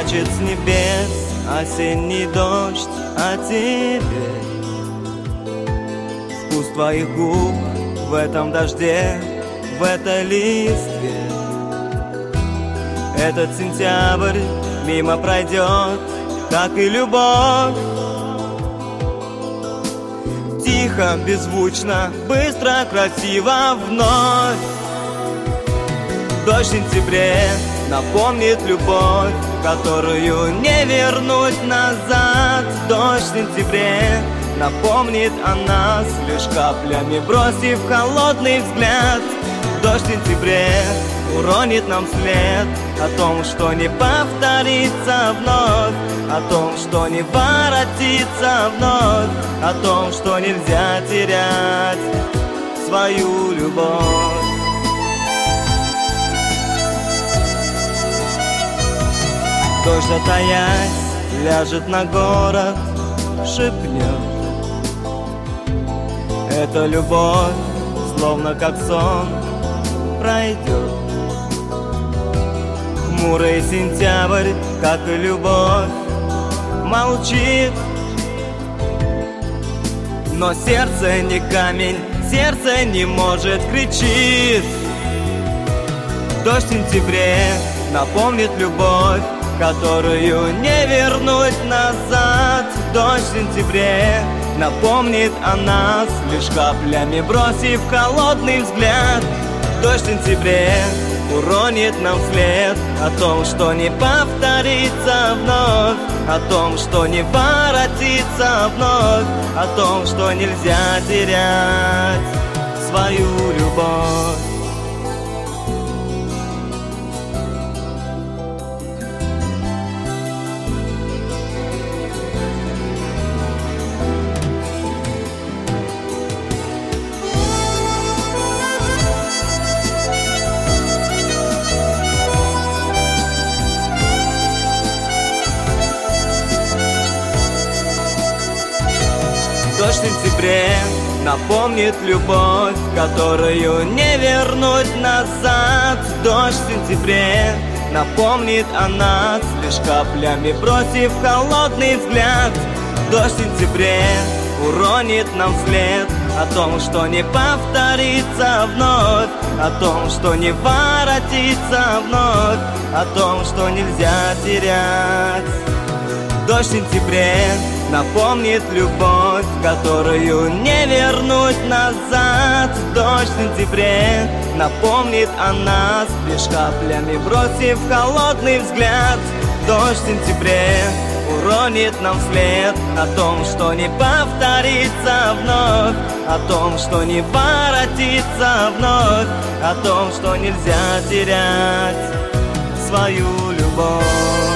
Плачет с небес осенний дождь о тебе. Вкус твоих губ в этом дожде, в этой листве. Этот сентябрь мимо пройдет, как и любовь. Тихо, беззвучно, быстро, красиво вновь. Дождь в сентябре напомнит любовь, которую не вернуть назад. Дождь в сентябре напомнит о нас, лишь каплями бросив холодный взгляд. Дождь в сентябре уронит нам след о том, что не повторится вновь, о том, что не воротится вновь, о том, что нельзя терять свою любовь. Дождь, затаясь, ляжет на город, шепнет: эта любовь, словно как сон, пройдет. Хмурый сентябрь, как и любовь, молчит. Но сердце не камень, сердце не может, кричит. Дождь в сентябре напомнит любовь, которую не вернуть назад. Дождь в сентябре напомнит о нас, лишь каплями бросив холодный взгляд. Дождь в сентябре уронит нам след о том, что не повторится вновь, о том, что не воротится вновь, о том, что нельзя терять свою любовь. Дождь в сентябре напомнит любовь, которую не вернуть назад. Дождь в сентябре напомнит о нас, лишь каплями бросив холодный взгляд. Дождь в сентябре уронит нам след о том, что не повторится вновь, о том, что не воротится вновь, о том, что нельзя терять. Дождь в сентябре напомнит любовь, которую не вернуть назад. Дождь в сентябре напомнит о нас, лишь каплями бросив холодный взгляд. Дождь в сентябре уронит нам след о том, что не повторится вновь, о том, что не воротится вновь, о том, что нельзя терять свою любовь.